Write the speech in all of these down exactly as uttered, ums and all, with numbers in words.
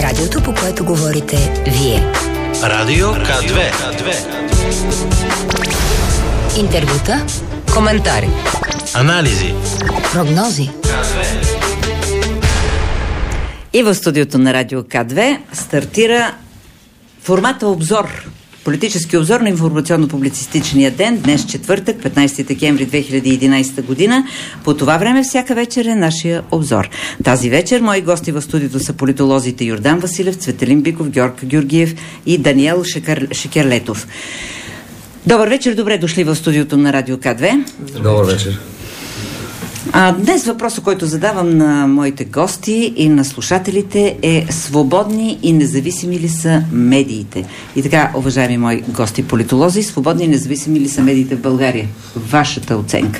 Радиото, по което говорите вие. Радио К две. Интервюта, коментари, анализи, прогнози. И в студиото на Радио К две стартира формата обзор. Политически обзор на информационно-публицистичния ден, днес четвъртък, петнайсети декември две хиляди и единайсета година. По това време всяка вечер е нашия обзор. Тази вечер мои гости в студиото са политолозите Йордан Василев, Цветелин Биков, Георг Георгиев и Даниел Шекер... Шекерлетов. Добър вечер, добре дошли в студиото на Радио К две. Добър вечер. А, днес въпросът, който задавам на моите гости и на слушателите е: свободни и независими ли са медиите? И така, уважаеми мои гости политолози, свободни и независими ли са медиите в България? Вашата оценка.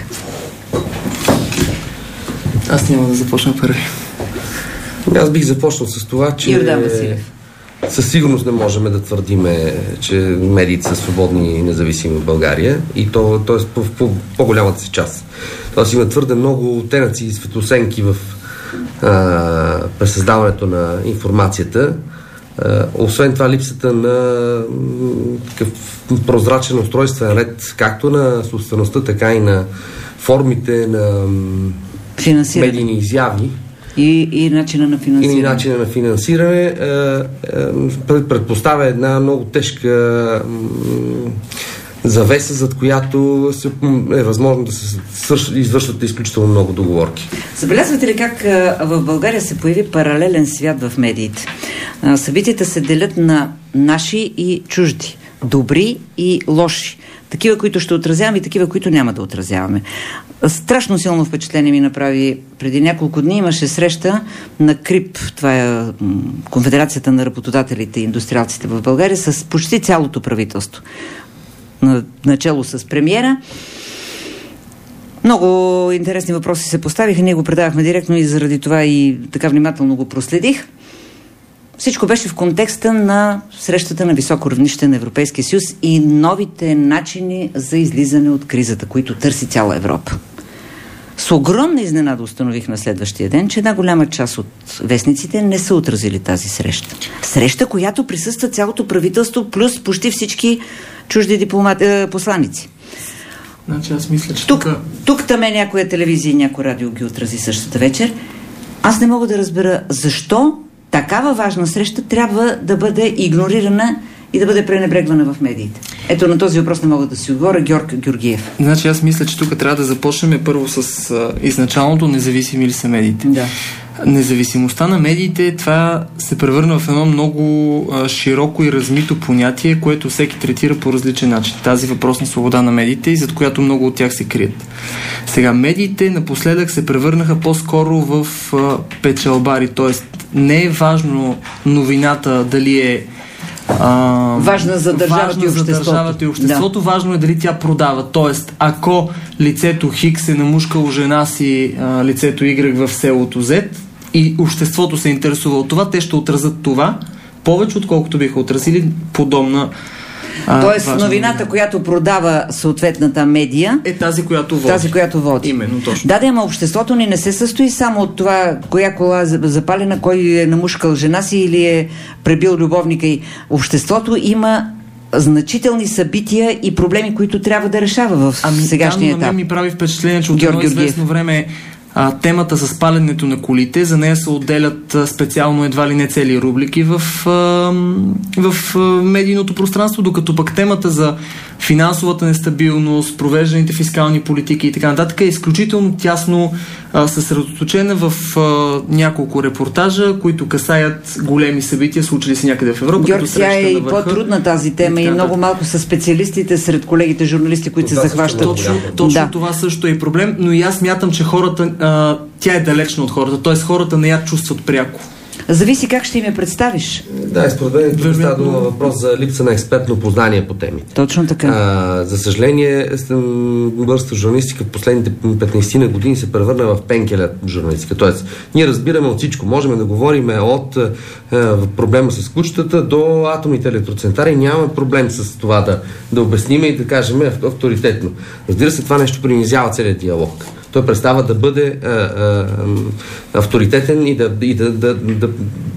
Аз няма да започна първи. Аз бих започнал с това, че Йордан Василев. Със сигурност не можем да твърдиме, че медиите са свободни и независими в България, и то, т.е. по, по по-голямата си част. Тоест има твърде много оттенъци и светлосенки в а, пресъздаването на информацията. А, освен това, липсата на м, такъв прозрачен устройствен ред, както на собствеността, така и на формите на м, медийни изяви. И, и начина на финансиране. И начина на финансиране е, е, предпоставя една много тежка м, завеса, зад която се, е възможно да се свърш, извършват изключително много договорки. Забелязвате ли как а, в България се появи паралелен свят в медиите? А, събитията се делят на наши и чужди, добри и лоши. Такива, които ще отразяваме, и такива, които няма да отразяваме. Страшно силно впечатление ми направи. Преди няколко дни имаше среща на КРИП, това е Конфедерацията на работодателите и индустриалците в България, с почти цялото правителство. Начало с премиера. Много интересни въпроси се поставиха. Ние го предавахме директно и заради това и така внимателно го проследих. Всичко беше в контекста на срещата на високо равнище на Европейския съюз и новите начини за излизане от кризата, които търси цяла Европа. С огромна изненада установих на следващия ден, че една голяма част от вестниците не са отразили тази среща. Среща, която присъства цялото правителство, плюс почти всички чужди дипломати, е, посланици. Значи аз мисля, че тук... тук... Тук таме някоя телевизия и някой радио ги отрази същата вечер. Аз не мога да разбера защо такава важна среща трябва да бъде игнорирана и да бъде пренебрегвана в медиите. Ето, на този въпрос не мога да си отговоря. Георг Георгиев. Значи аз мисля, че тук трябва да започнем първо с а, изначалното независими ли са медиите. Да. Независимостта на медиите, това се превърна в едно много а, широко и размито понятие, което всеки третира по различен начин. Тази въпросна свобода на медиите, и зад която много от тях се крият. Сега, медиите напоследък се превърнаха по-скоро в а, печалбари, т.е. не е важно новината дали е А, важна за държавата, важна и, обществото. за държавата и обществото. Да. Важно е дали тя продава. Тоест, ако лицето Хикс е намушкало жена си, а, лицето Y в селото Z, и обществото се интересува от това, те ще отразят това повече, отколкото биха отразили подобна. А, Тоест, новината, новина, която продава съответната медия, е тази, която води. Тази, която води. Именно, точно. Да, да, ама обществото ни не се състои само от това, коя кола е запалена, кой е намушкал жена си или е пребил любовника й. Обществото има значителни събития и проблеми, които трябва да решава в ами, сегашния етап. Ами, на мен ми прави впечатление, че от едно известно време А, темата с паленето на колите, за нея се отделят а, специално едва ли не цели рубрики в, а, в а, медийното пространство, докато пък темата за финансовата нестабилност, провежданите фискални политики и така нататък е изключително тясно а, съсредоточена в а, няколко репортажа, които касаят големи събития, случили се някъде в Европа. Георг, тя е и по-трудна тази тема и, и много малко са специалистите сред колегите журналисти, които това се захващат. Точно, точно да. Това също е проблем, но и аз смятам, че хората, а, тя е далечна от хората, т.е. хората не я чувстват пряко. Зависи как ще им я представиш. Да, според мен тук става дума въпрос за липса на експертно познание по темите. Точно така. А, за съжаление, българската журналистика в последните петнайсет години се превърна в пенкеля журналистика. Тоест, ние разбираме от всичко. Можем да говорим от а, проблема с кучетата до атомните електроцентари. Нямаме проблем с това да, да обясним и да кажем авторитетно. Разбира се, това нещо принизява целият диалог. Той представа да бъде а, а, авторитетен и да, и да, да, да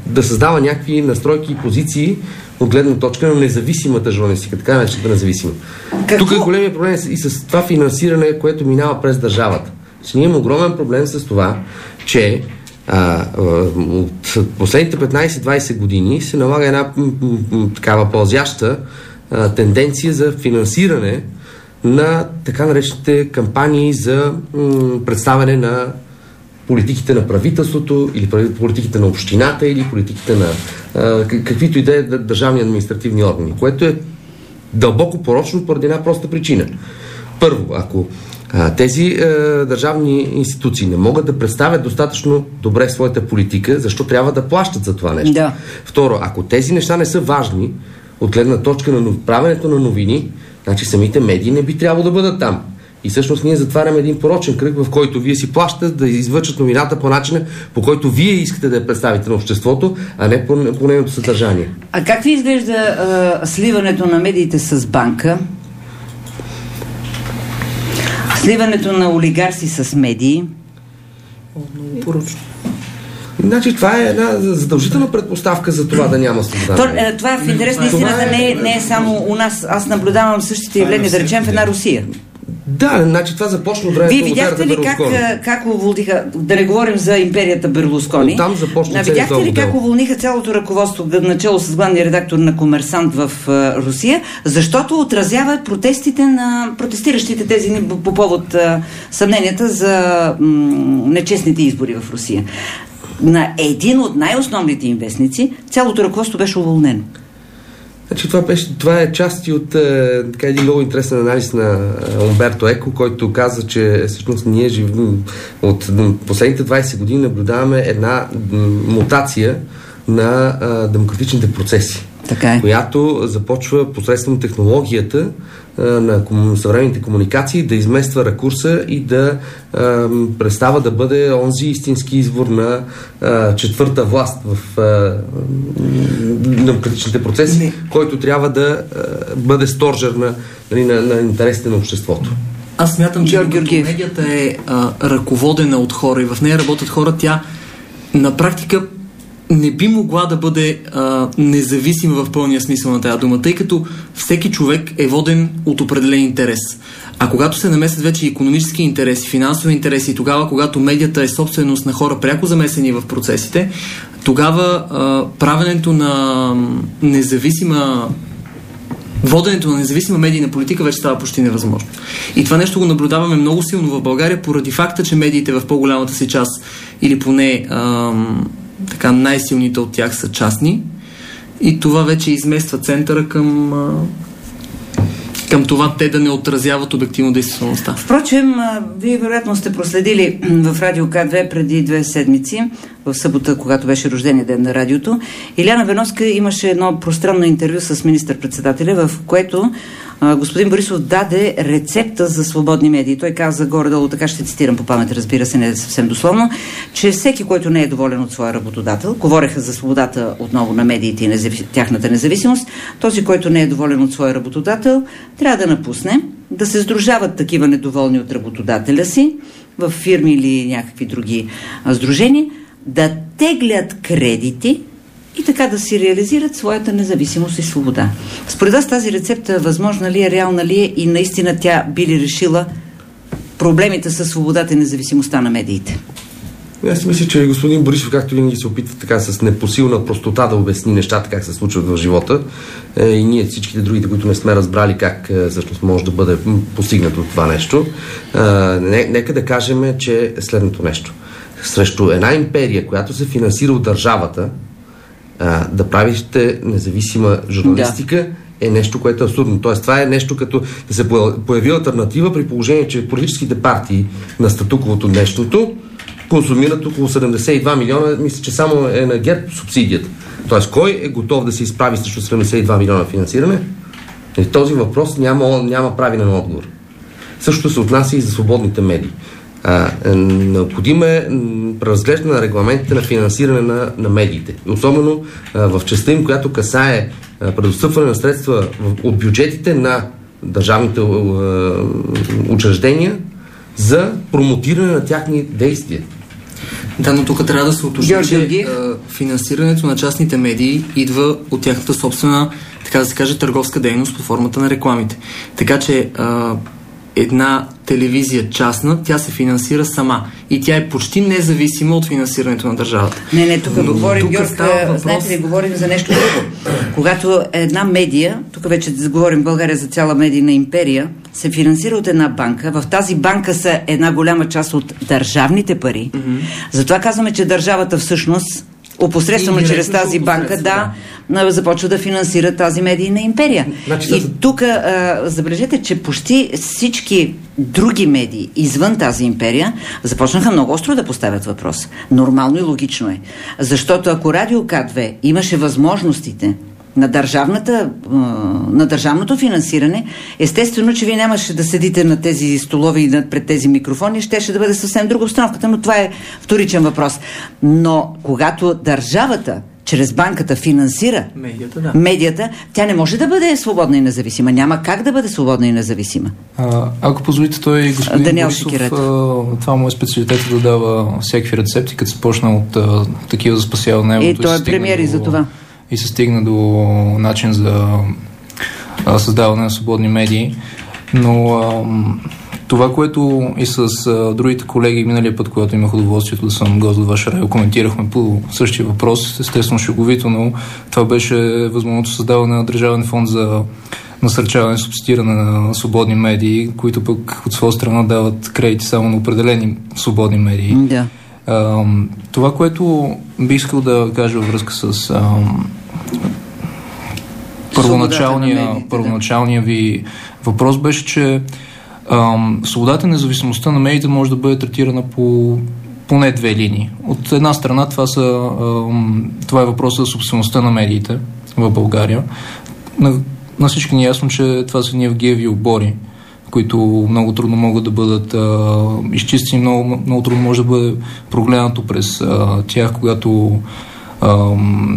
да създава някакви настройки и позиции от гледна точка на независимата журналистика, така наречената независима. Какво? Тук е големия проблем и с това финансиране, което минава през държавата. Че ние имаме огромен проблем с това, че а, от последните петнайсет-двайсет години се налага една м- м- такава пълзяща а, тенденция за финансиране на така наречените кампании за м- представяне на политиките на правителството или политиките на общината или политиките на а, каквито и да е държавни административни органи, което е дълбоко порочно поради една проста причина. Първо, ако а, тези а, държавни институции не могат да представят достатъчно добре своята политика, защо трябва да плащат за това нещо? Да. Второ, ако тези неща не са важни от гледна точка на правенето на новини, значи самите медии не би трябвало да бъдат там. И всъщност ние затваряме един порочен кръг, в който вие си плащате да извършат новината по начина, по който вие искате да я представите на обществото, а не по, по нейното съдържание. А как ви изглежда а, сливането на медиите с банка? Сливането на олигарси с медии? Много порочно. Значи това е една задължителна предпоставка за това да няма свобода. То, е, това в интерес на истината не, не е само у нас. Аз наблюдавам същите явления, да речем, в една Русия. Да, значи това започна от времето. Вие видяхте ли как, как уволниха, да не говорим за империята Берлускони, там започна видяхте ли как уволниха цялото ръководство, начало с главния редактор на Комерсант в uh, Русия, защото отразява протестите на протестиращите тези по повод uh, съмненията за м- нечестните избори в Русия. На един от най-основните им вестници цялото ръководство беше уволнено. Значи, това, беше, това е част от е, така, един много интересен анализ на Умберто Еко, който каза, че всъщност ние живим от последните двайсет години наблюдаваме една мутация на а, демократичните процеси, така е. Която започва посредством технологията а, на ком, съвременните комуникации да измества ракурса и да а, престава да бъде онзи истински извор на а, четвърта власт в а, демократичните процеси, не. Който трябва да а, бъде сторжер на, на, на, на интересите на обществото. Аз смятам, че медията е а, ръководена от хора и в нея работят хора, тя на практика не би могла да бъде а, независима в пълния смисъл на тази дума, тъй като всеки човек е воден от определен интерес. А когато се намесят вече икономически интереси, финансови интереси, тогава, когато медията е собственост на хора пряко замесени в процесите, тогава а, правенето на независима воденето на независима медийна политика вече става почти невъзможно. И това нещо го наблюдаваме много силно в България поради факта, че медиите в по-голямата си част или поне ам, така най-силните от тях са частни и това вече измества центъра към а, към това те да не отразяват обективно действителността. Впрочем, вие вероятно сте проследили в Радио К две преди две седмици, в събота, когато беше рождения ден на радиото. Иляна Веновска имаше едно пространно интервю с министър-председателя, в което а, господин Борисов даде рецепта за свободни медии. Той каза горе-долу, така ще цитирам по памет, разбира се, не съвсем дословно, че всеки, който не е доволен от своя работодател, говореха за свободата отново на медиите и незави... тяхната независимост, този, който не е доволен от своя работодател, трябва да напусне, да се сдружават такива недоволни от работодателя си в фирми или някакви други а, сдружения, да теглят кредити и така да си реализират своята независимост и свобода. Според вас тази рецепта възможна ли е, реална ли е и наистина тя би ли решила проблемите със свободата и независимостта на медиите? Аз мисля, че господин Борисов, както винаги се опитва така с непосилна простота да обясни нещата, как се случват в живота, е, и ние всичките другите, които не сме разбрали как е, всъщност може да бъде постигнато това нещо, е, не, нека да кажем, че е следното нещо. Срещу една империя, която се финансира от държавата, а, да правите независима журналистика, да. Е нещо, което е абсурдно. Тоест, това е нещо като да се появи алтернатива при положение, че политическите партии на статуковото днешното консумират около седемдесет и два милиона, мисля, че само е на ГЕРБ субсидията. Тоест, кой е готов да се изправи срещу седемдесет и два милиона финансиране? И този въпрос няма, няма правилен отговор. Същото се отнася и за свободните медии. А, необходимо е преразглеждане на регламентите на финансиране на, на медиите. Особено а, в частта им, която касае а, предостъпване на средства в, от бюджетите на държавните а, учреждения за промотиране на тяхни действия. Да, но тук трябва да се уточни, че а, финансирането на частните медии идва от тяхната собствена, така да се каже, търговска дейност под формата на рекламите. Така че а, една телевизия частна, тя се финансира сама. И тя е почти независима от финансирането на държавата. Не, не, тук но, говорим, тук Георг, въпрос... знаете ли, говорим за нещо друго. Когато една медия, тук вече говорим в България за цяла медийна империя, се финансира от една банка, в тази банка са една голяма част от държавните пари. Mm-hmm. Затова казваме, че държавата всъщност опосредствено чрез тази банка, да, да, започва да финансира тази медийна империя. Значи, и тук забележете, че почти всички други медии извън тази империя започнаха много остро да поставят въпрос. Нормално и логично е. Защото ако Радио К две имаше възможностите на, държавната, на държавното финансиране, естествено, че вие нямаше да седите на тези столови и пред тези микрофони, щеше да бъде съвсем друга обстановката, но това е вторичен въпрос. Но когато държавата чрез банката финансира медията, да. медията, тя не може да бъде свободна и независима. Няма как да бъде свободна и независима. А, ако позволите, той господин Даниел Борисов, а, това му е специалитета да дава всякакви рецепти, като се почна от а, такива за спасяване. И той е премиер и за това. И се стигна до начин за а, създаване на свободни медии. Но а, това, което и с а, другите колеги миналия път, когато имах удоволствието да съм гост от ваше радио, коментирахме по същия въпрос, естествено шеговито, но това беше възможното създаване на Държавен фонд за насърчаване и субсидиране на свободни медии, които пък от своя страна дават кредити само на определени свободни медии. Да. А, това, което би искал да кажа във връзка с а, първоначалния, медиите, първоначалния ви въпрос беше, че а, свободата и независимостта на медиите може да бъде третирана по поне две линии. От една страна това, са, а, това е въпросът за собствеността на медиите в България. На, на всички ни е ясно, че това са Евгиеви обори, които много трудно могат да бъдат а, изчистени, много, много трудно може да бъде прогледнато през а, тях, когато а,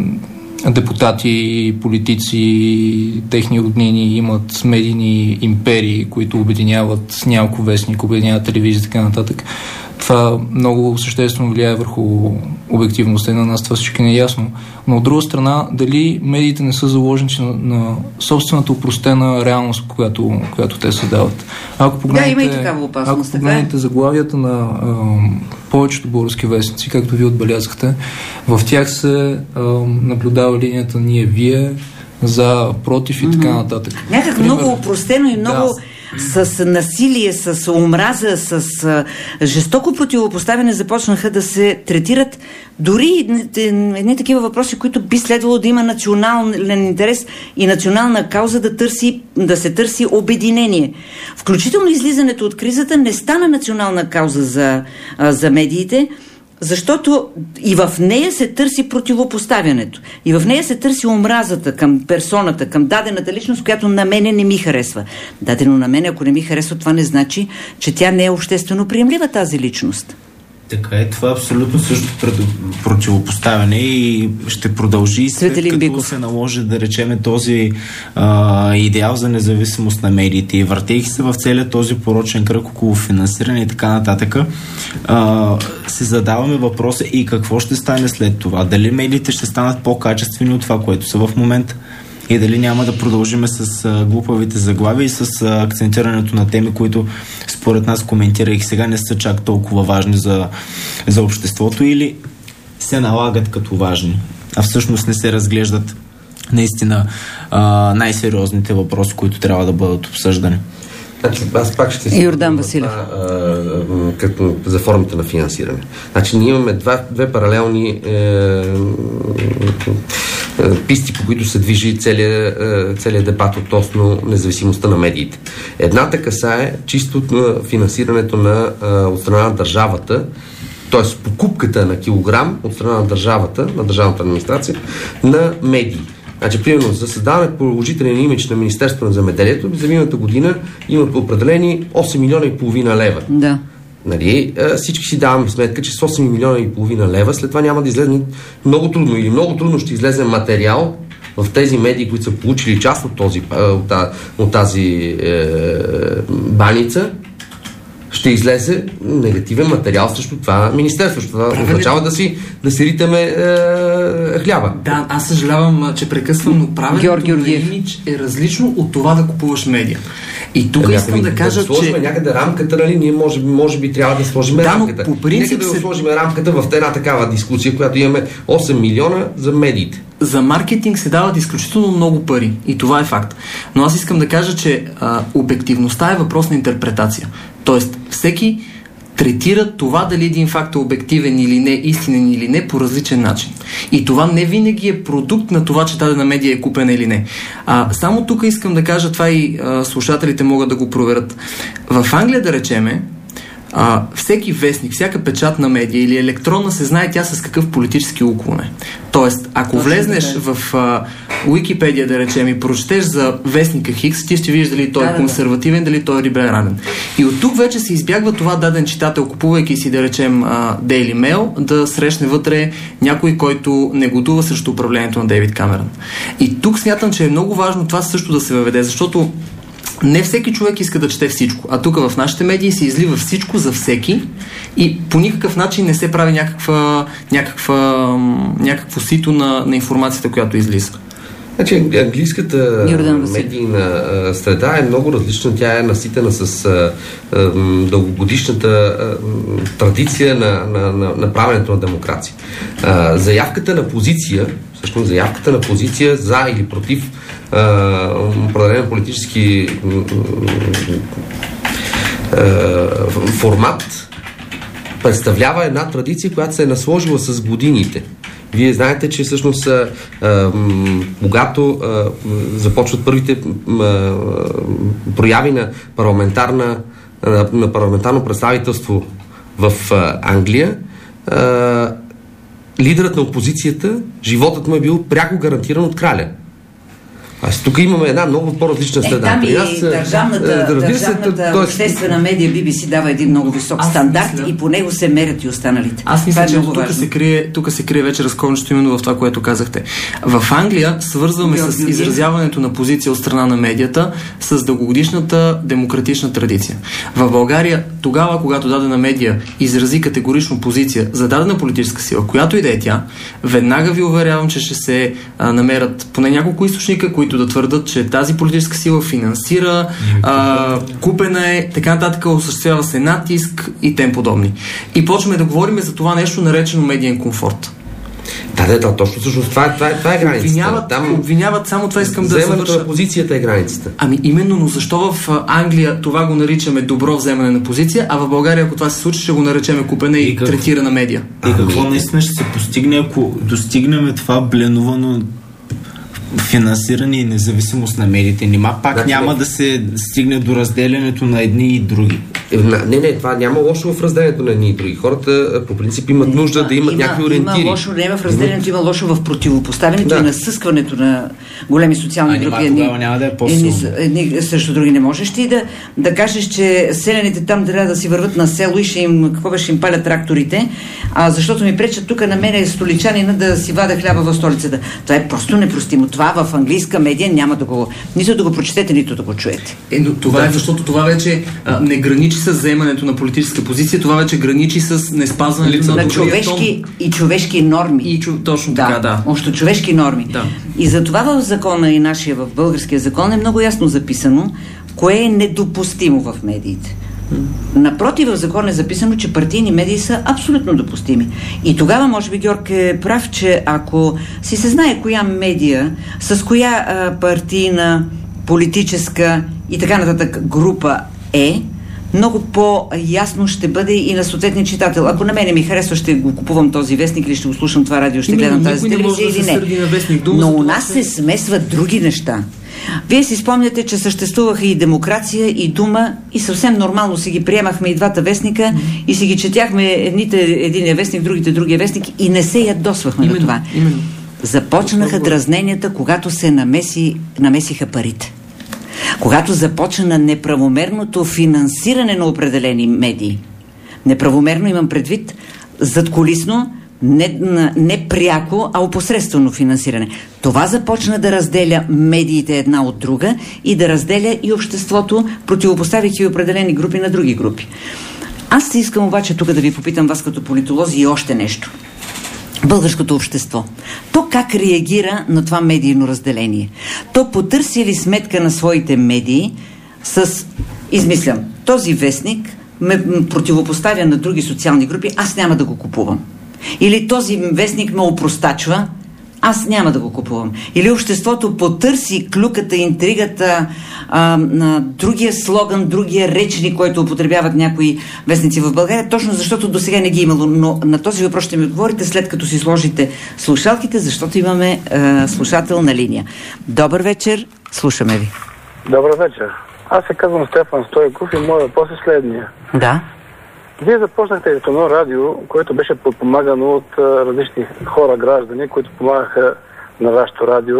депутати, политици, техни роднини имат медийни империи, които обединяват няколко вестник, обединяват телевизия и така нататък. Това много съществено влияе върху обективността и на нас, това всички не е ясно. Но от друга страна, дали медиите не са заложници на, на собствената упростена реалност, която, която те създават. Ако погледнете, да, има и такава опасност. Ако погледнете заглавията на а, повечето български вестници, както ви отбелязахте, в тях се а, наблюдава линията ние-вие, за, против и mm-hmm. така нататък. Някак Пример... много упростено и много... Да. С насилие, с омраза, с а, жестоко противопоставяне започнаха да се третират дори едни такива въпроси, които би следвало да има национален интерес и национална кауза да, търси, да се търси обединение. Включително излизането от кризата не стана национална кауза за, а, за медиите, защото и в нея се търси противопоставянето. И в нея се търси омразата към персоната, към дадената личност, която на мене не ми харесва. Дадено на мене, ако не ми харесва, това не значи, че тя не е обществено приемлива, тази личност. Така е, това е абсолютно също противопоставяне и ще продължи след като Биков. Се наложи да речеме този а, идеал за независимост на медиите и въртейки се в целия този порочен кръг около финансиране и така нататък, а, се задаваме въпроса и какво ще стане след това. Дали медиите ще станат по-качествени от това, което са в момента? И дали няма да продължиме с а, глупавите заглавия и с а, акцентирането на теми, които според нас, коментирайки сега, не са чак толкова важни за, за обществото или се налагат като важни, а всъщност не се разглеждат наистина а, най-сериозните въпроси, които трябва да бъдат обсъждани. Значи, аз пак ще си Йордан Василев. като за формата на финансиране. Значи, ние имаме два, две паралелни е, е, писти, по които се движи целият, е, целият дебат относно независимостта на медиите. Едната касае чисто на финансирането на, е, от страна на държавата, т.е. покупката на килограм от страна на държавата, на държавната администрация, на медии. Значи, примерно, за създаване положителен имидж на Министерството на земеделието за миналата година имат определени осем милиона и половина лева. Да. Нали, всички си даваме сметка, че с осем милиона и половина лева след това няма да излезе много трудно или много трудно ще излезе материал в тези медии, които са получили част от, този, от тази е, баница, ще излезе негативен материал срещу това министерство. Това означава да си, да си ритаме е, хляба. Да, аз съжалявам, че прекъсвам, но правенето на имидж е различно от това да купуваш медиа. И тук да, искам да кажа, да че... някъде рамката, нали, ние може, може би трябва да сложим да, рамката. По принцип Нека да се... сложим рамката в една такава дискусия, която имаме осем милиона за медиите. За маркетинг се дават изключително много пари и това е факт. Но аз искам да кажа, че а, обективността е въпрос на интерпретация. Тоест, всеки третира това дали един факт е обективен или не, истинен или не, по различен начин. И това не винаги е продукт на това, че дадена медия е купена или не. А, само тук искам да кажа, това и а, слушателите могат да го проверят. В Англия, да речеме, А, всеки вестник, всяка печатна медия или електронна се знае тя с какъв политически уклон е. Тоест, ако Точно влезнеш да. в а, Уикипедия, да речем, и прочетеш за вестника Хикс, ти ще видиш дали той да, е консервативен, да. дали той е либерален. И от тук вече се избягва това даден читател, купувайки си, да речем, а, Daily Mail, да срещне вътре някой, който негодува срещу управлението на Дейвид Камерън. И тук смятам, че е много важно това също да се въведе, защото не всеки човек иска да чете всичко, а тук в нашите медии се излива всичко за всеки и по никакъв начин не се прави някаква, някаква, някакво сито на, на информацията, която излиза. Значи, английската медийна а, среда е много различна. Тя е наситена с а, а, дългогодишната а, традиция на, на, на, на правенето на демокрация. А, заявката на позиция, всъщност заявката на позиция за или против определен политически а, формат представлява една традиция, която се е насложила с годините. Вие знаете, че всъщност а, а, когато а, започват първите а, прояви на, парламентарна, а, на парламентарно представителство в а, Англия, а, лидерът на опозицията, животът му е бил пряко гарантиран от краля. Аз тук имаме една много по-различна следа. Е, там и аз, държавната, да, държавната се, обществена медия Би Би Си дава един много висок аз стандарт мисля, и по него се мерят и останалите. Аз мисля, че тук се, крие, тук се крие вече разковничето именно в това, което казахте. В Англия свързваме Георги, с изразяването на позиция от страна на медията с дългогодишната демократична традиция. В България, тогава, когато дадена медия изрази категорично позиция за дадена политическа сила, която и да е тя, веднага ви уверявам, че ще се а, намерят поне няколко източника, които да твърдат, че тази политическа сила финансира, а, купена е, така нататък, осъществява се натиск и тем подобни. И почваме да говорим за това нещо, наречено медиен комфорт. Да, да, да, точно всъщност това е, това е, това е границата. Обвиняват, Там, обвиняват, само това искам да завърша. На позицията е границата. Ами именно, но защо в Англия това го наричаме добро вземане на позиция, а в България, ако това се случи, ще го наречеме купена и, и как... третирана медия? И какво ами... наистина ще се постигне, ако достигнем това бленувано финансиране и независимост на медиите? Нима пак значи, няма не... да се стигне до разделянето на едни и други? Не, не, това няма лошо в разделянето на едни и други. Хората по принцип имат нужда има, да имат има, някакви ориентири. Има лошо не в разделянето, има лошо в противопоставянето да. и насъскването на големи социални групи. А нима няма да е по-силно. Едни, едни срещу други не можеш ти да, да кажеш, че селените там трябва да си върват на село и ще им, какво беше, им палят тракторите, а защото ми пречат тук на мене столичанина да си вада хляба в столицата. Това е просто непростимо. Това в английска медия няма да го, нито да го прочетете, нито да го чуете. Е, но това да. е, защото това вече а, не граничи с заемането на политическа позиция, това вече граничи с неспазването на, на човешки и човешки норми. И чу, точно да, така, да. Още човешки норми. Да. И затова в закона и нашия, в българския закон е много ясно записано, кое е недопустимо в медиите. Напротив, в закон е записано, че партийни медии са абсолютно допустими. И тогава, може би, Георг е прав, че ако си се знае коя медия, с коя а, партийна, политическа и така нататък група е, много по-ясно ще бъде и на съответния читател. Ако на мене ми харесва, ще го купувам този вестник или ще го слушам това радио, ще гледам тази телевизия или не. Но у нас се смесват други неща. Вие си спомняте, че съществуваха и демокрация, и дума, и съвсем нормално си ги приемахме и двата вестника mm-hmm. и си ги четяхме едните единия вестник, другите другия вестник и не се ядосвахме именно, на това. Именно. Започнаха дразненията, когато се намеси, намесиха парите. Когато започна неправомерното финансиране на определени медии. Неправомерно имам предвид задкулисно, не, не пряко, а опосредствено финансиране. Това започна да разделя медиите една от друга и да разделя и обществото, противопоставяйки определени групи на други групи. Аз искам обаче тук да ви попитам вас като политолози и още нещо. Българското общество. То как реагира на това медийно разделение? То потърси ли сметка на своите медии с, измислям, този вестник ме противопоставя на други социални групи, аз няма да го купувам. Или този вестник ме опростачва, аз няма да го купувам. Или обществото потърси клюката, интригата, а, на другия слоган, другия речник, който употребяват някои вестници в България, точно защото до сега не ги имало. Но на този въпрос ще ми отговорите след като си сложите слушалките, защото имаме а, слушател на линия. Добър вечер, слушаме ви. Добър вечер. Аз се казвам Стефан Стойков и моят въпрос е следния. Да. Вие започнахте едно радио, което беше подпомагано от а, различни хора, граждани, които помагаха на вашето радио.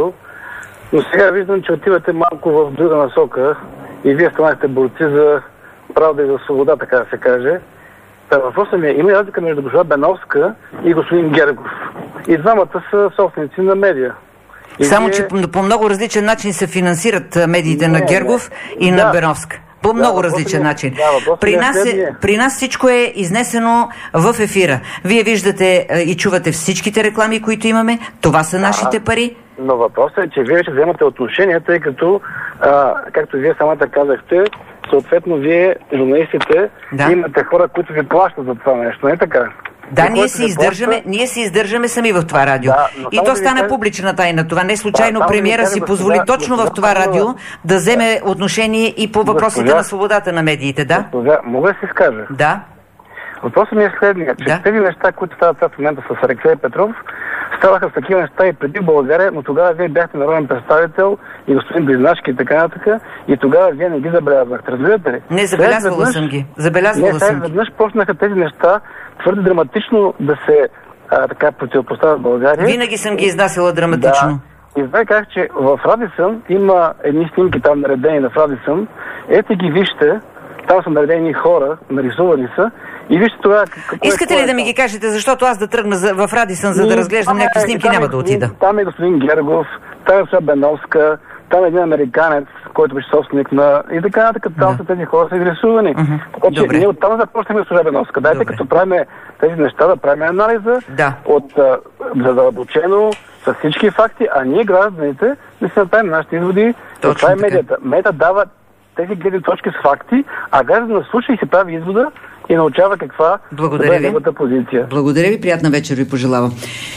Но сега виждам, че отивате малко в друга насока и вие станахте борци за правда и за свобода, така да се каже. Та въпросът ми е, има ли разлика между госпожа Беновска и господин Гергов? И двамата са собственици на медиа. И Само, вие... че по, по много различен начин се финансират медиите не, на Гергов не. и да. на Беновска. По много да, различен е, начин. Да, при, е нас е, при нас всичко е изнесено в ефира. Вие виждате е, и чувате всичките реклами, които имаме. Това са нашите а, пари. Но въпросът е, че вие ще вземате отношение, тъй като, а, както вие самата казахте, съответно вие, журналистите, да. Имате хора, които ви плащат за това нещо, не така? Да, ние се, издържаме, плаща... ние се издържаме сами в това радио. Да, и то да стана кажа... публична тайна. Това не случайно да, премиера да си позволи госпожа, точно госпожа, в това госпожа, радио да вземе отношение и по въпросите госпожа, на свободата на медиите, да? Госпожа, мога да си скажа? Да. Въпросът ми е следния, че да. Тези неща, които стават в момента с Алексей Петров, ставаха с такива неща и преди България, но тогава вие бяхте народен представител и господин Близнашки и така нататък, и тогава вие не ги забелязвахте. Разбирате ли? Не, забелязвала веднъж, съм ги. Забелязвала не, съм ги. Веднъж почнаха тези неща твърде драматично да се а, така противопоставят в България. Винаги съм ги изнасяла драматично. Да. И знае как, че в Радисън има едни снимки там наредени на Радисън. Ето ги вижте, там са наредени хора, нарисувани са. И вижте това... Искате ли да ми ги кажете, защото аз да тръгна за, в Радисън, за да разглеждам някакви снимки, няма да отида? Там е господин Гергов, там е госпожа Беновска, там е един американец, който беше собственик на... И така нататък, там са тези хора са изрисувани. Така че ние оттам започнем госпожа Беновска. Дайте като правим тези неща, да правим анализа от задълбочено, с всички факти, а ние гражданите да си направим нашите изводи. Това е медията. Медията дава тези гледни точки с факти, а гражданът слуша и се прави извода и научава каква е неговата позиция. Благодаря ви, приятна вечер ви пожелавам.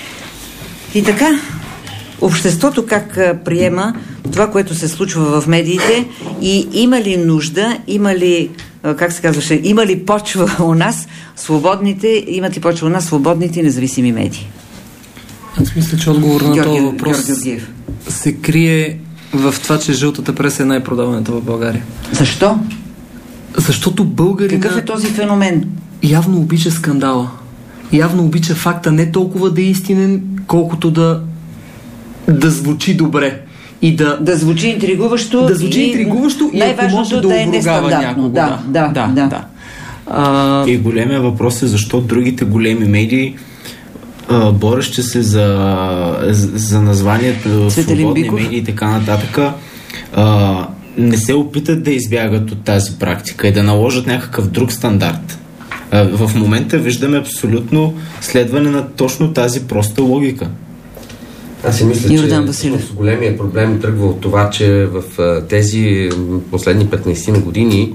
И така, обществото как приема това, което се случва в медиите и има ли нужда, има ли, как се казваше, има ли почва у нас свободните, имат ли почва у нас свободните и независими медии? Аз мисля, че отговор на Георги, този въпрос се крие в това, че жълтата преса е най-продаваната в България. Защо? Защото българина... Какъв е този феномен? Явно обича скандала. Явно обича факта не толкова да е истинен, колкото да да звучи добре. И да, да звучи интригуващо. Да звучи и интригуващо и ако може да, да е нестандартно. Да, да, да, да. да. А... И големия въпрос е защо другите големи медии, борещи се за, за названието свободни медии и така нататък, а, не се опитат да избягат от тази практика и да наложат някакъв друг стандарт. А, в момента виждаме абсолютно следване на точно тази проста логика. Аз си мисля, че големия проблем тръгва от това, че в тези последни петнайсет години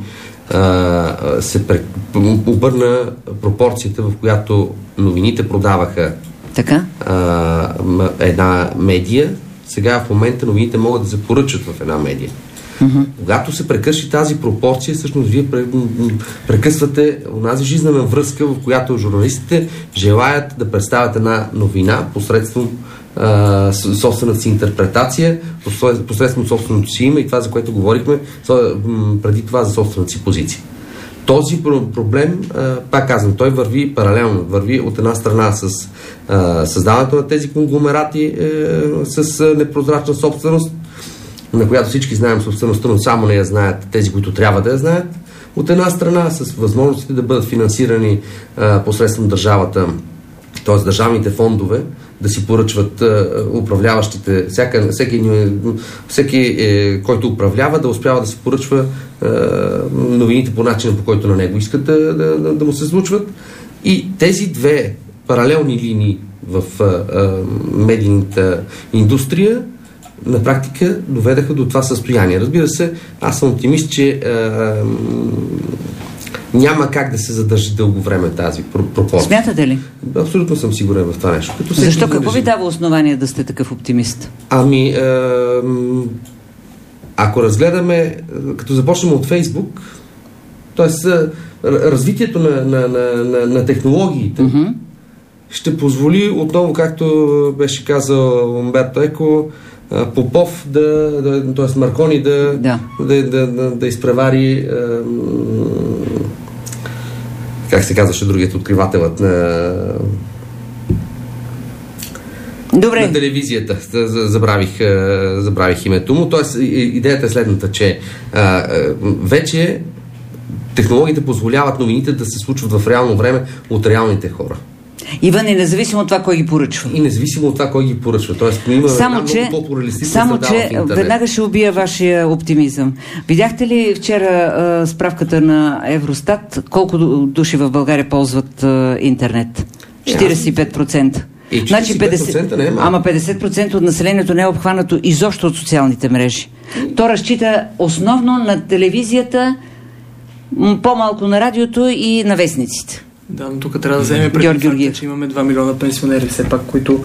а, се пре... обърна пропорцията, в която новините продаваха така? А, една медия. Сега в момента новините могат да се поръчат в една медия. Mm-hmm. Когато се прекъсва тази пропорция, всъщност вие прекъсвате онази жизнена връзка, в която журналистите желаят да представят една новина посредством а, собствената си интерпретация, посредством собственото си име и това, за което говорихме преди това, за собствената си позиция. Този проблем, пак казвам, той върви паралелно. Върви от една страна с а, създаването на тези конгломерати е, с непрозрачна собственост, на която всички знаем собствеността, но само не я знаят тези, които трябва да я знаят. От една страна с възможностите да бъдат финансирани а, посредством държавата, т.е. държавните фондове, да си поръчват а, управляващите, всяка, всеки, всеки е, който управлява, да успява да си поръчва а, новините по начина, по който на него искат да, да, да, да му се случват. И тези две паралелни линии в а, а, медийната индустрия на практика доведаха до това състояние. Разбира се, аз съм оптимист, че а, няма как да се задържи дълго време тази пропорция. Смятате ли? Абсолютно съм сигурен в това нещо. Като Защо? Какво ви дава основание да сте такъв оптимист? Ами, а, ако разгледаме, като започнем от Фейсбук, т.е. развитието на, на, на, на, на технологиите mm-hmm. ще позволи отново, както беше казал Умберто Еко, Попов да, да т.е. Маркони да, да. Да, да, да, да изпревари а, как се казваше другият откривателът на Добре. на телевизията. Забравих, забравих името му. Тоест, идеята е следната, че а, вече технологиите позволяват новините да се случват в реално време от реалните хора. Иван, и независимо от това, кой ги поръчва. И независимо от това, кой ги поръчва. Тоест, има само, че, много по-плуралистична само, среда че в интернет. веднага ще убия вашия оптимизъм. Видяхте ли вчера а, справката на Евростат, колко души в България ползват а, интернет? четиридесет и пет процента. И значи петдесет, не е малко. Ама петдесет процента от населението не е обхванато изобщо от социалните мрежи. То разчита основно на телевизията, по-малко на радиото и на вестниците. Да, но тук трябва да вземем предвид факта, че имаме два милиона пенсионери все пак, които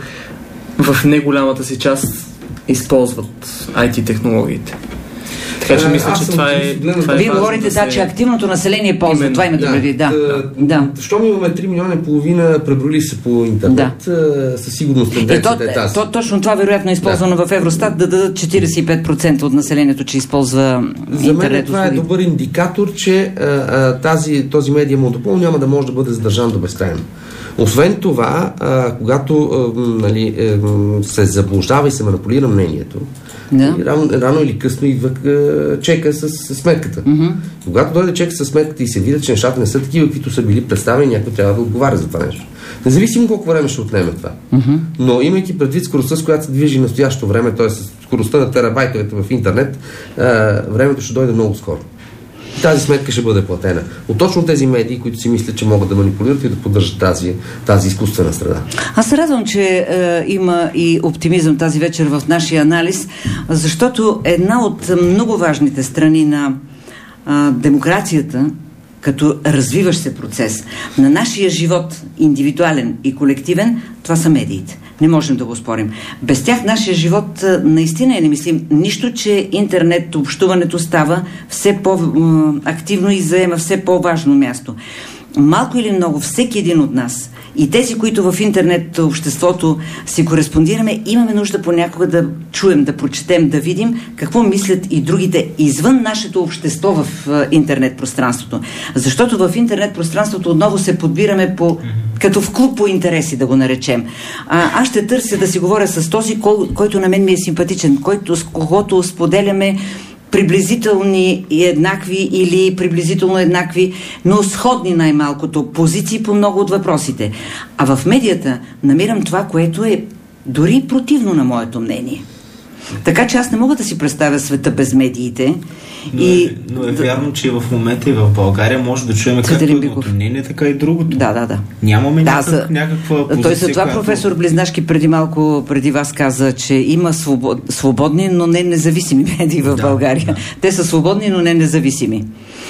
в неголямата си част използват ай ти технологиите. Така че мисля, че това е... Вие говорите, да, че активното население ползва. Това имате предвид, да. да. Щом имаме три милиона и половина преброили се по интернет, да. Със сигурност тенденцията е тази. То, точно това вероятно е използвано да. в Евростат, да дадат четиридесет и пет процента от населението, че използва За интернет. За мен това е добър индикатор, че а, а, тази, този медиа монопол няма да може да бъде задържан до безкрайно. Освен това, а, когато а, нали, а, се заблуждава и се манипулира мнението, да. рано, рано или късно идва а, чека с, с сметката. Mm-hmm. Когато дойде чека с сметката и се видят, че нещата не са такива, каквито са били представени, някой трябва да отговаря за това нещо. Независимо колко време ще отнеме това. Mm-hmm. Но имайки предвид скоростта, с която се движи настоящото време, т.е. скоростта на терабайтовете в интернет, а, времето ще дойде много скоро. Тази сметка ще бъде платена от точно тези медии, които си мислят, че могат да манипулират и да поддържат тази, тази изкуствена среда. Аз се радвам, че е, има и оптимизъм тази вечер в нашия анализ, защото една от много важните страни на е, демокрацията, като развиващ се процес на нашия живот, индивидуален и колективен, това са медиите. Не можем да го спорим. Без тях нашия живот наистина е немислим. Нищо, че интернет, общуването става все по-активно и заема все по-важно място. Малко или много, всеки един от нас и тези, които в интернет обществото си кореспондираме, имаме нужда понякога да чуем, да прочетем, да видим какво мислят и другите извън нашето общество в интернет пространството. Защото в интернет пространството отново се подбираме по, като в клуб по интереси, да го наречем. А, аз ще търся да си говоря с този, кой, който на мен ми е симпатичен, който, с когото споделяме приблизителни и еднакви или приблизително еднакви, но сходни най-малкото позиции по много от въпросите. А в медията намирам това, което е дори противно на моето мнение. Така че аз не мога да си представя света без медиите. Но, и, е, но е вярно, че в момента и в България може да чуем както едното мнение, така и другото. Да, да, да. Нямаме да, някак, за, някаква позиция. Той за това която... професор Близнашки преди малко, преди вас каза, че има свобод... свободни, но не независими медии в да, България. Да. Те са свободни, но не независими.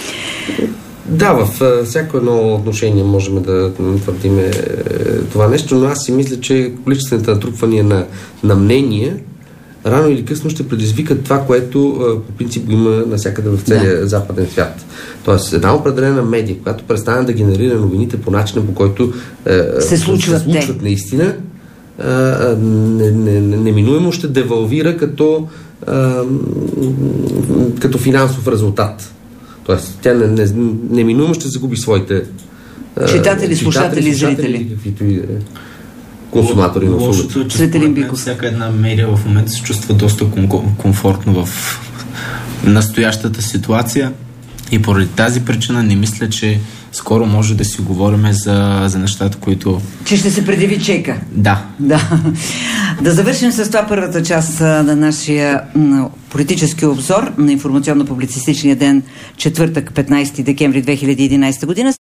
Да, в всяко едно отношение можем да твърдим това нещо, но аз си мисля, че количествените натрупвания на, на мнение рано или късно ще предизвикат това, което по принцип има навсякъде в целия да. западен свят. Тоест, една определена медия, която престане да генерира новините по начина, по който е, се случват, се случват наистина, е, не, не, неминуемо ще девалвира като, е, като финансов резултат. Тоест, тя не, не, неминуемо ще загуби своите е, читатели, слушатели, зрители. Каквито и консуматори на услугата. Лошото е, че всяка една медия в момента се чувства доста ком- комфортно в настоящата ситуация И поради тази причина не мисля, че скоро може да си говорим за, за нещата, които... Че ще се предяви чека. Да. Да. Да завършим с това първата част на нашия политически обзор на информационно-публицистичния ден, четвъртък, петнайсети декември две хиляди и единайсета година.